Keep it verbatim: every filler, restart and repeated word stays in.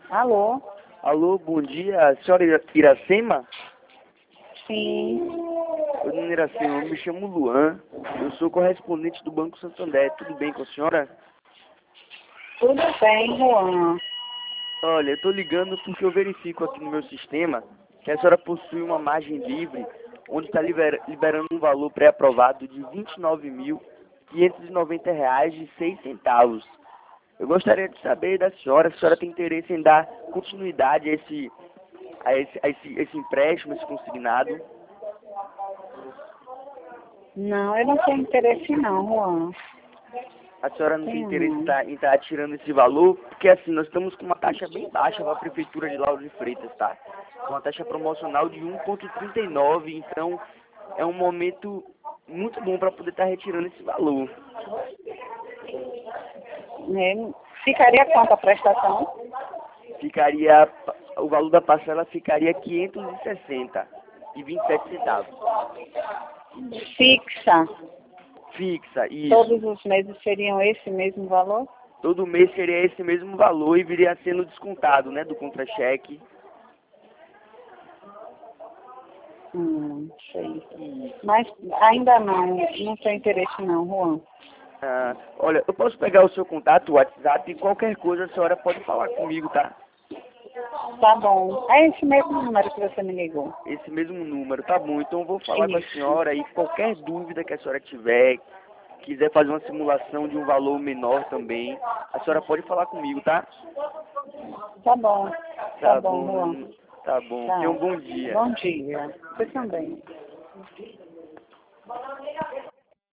Alô? Alô, bom dia. A senhora Ira- Iracema? Sim. Oi, dona Iracema, eu me chamo Luan. Eu sou correspondente do Banco Santander. Tudo bem com a senhora? Tudo bem, Juan. Olha, eu tô ligando porque eu verifico aqui no meu sistema que a senhora possui uma margem livre, onde está liberando um valor pré-aprovado de vinte e nove mil quinhentos e noventa reais e seis centavos. Eu gostaria de saber da senhora se a senhora tem interesse em dar continuidade a esse, a esse, a esse, esse empréstimo, esse consignado. Não, eu não tenho interesse não, Juan. A senhora não tem Tenho interesse em não. tá- em estar tirando esse valor, porque assim, nós estamos com uma taxa bem baixa para a Prefeitura de Lauro de Freitas, tá? Uma taxa promocional de um vírgula trinta e nove, então é um momento muito bom para poder estar retirando esse valor. Né? Ficaria quanto a prestação? Ficaria, o valor da parcela ficaria quinhentos e sessenta e vinte e sete centavos. Fixa. Fixa, isso. Todos os meses seriam esse mesmo valor? Todo mês seria esse mesmo valor e viria sendo descontado, né, do contra-cheque. Hum, sei. Mas ainda não, não tenho interesse não, Juan. Ah, olha, eu posso pegar o seu contato, o WhatsApp, e qualquer coisa a senhora pode falar comigo, tá? Tá bom. É esse mesmo número que você me ligou. Esse mesmo número, tá bom. Então eu vou falar com a Isso. senhora e qualquer dúvida que a senhora tiver, quiser fazer uma simulação de um valor menor também, a senhora pode falar comigo, tá? Tá bom. Tá, Tá bom, Juan. bom, tá bom. Tá. Tenha um bom dia. Bom dia. Você também.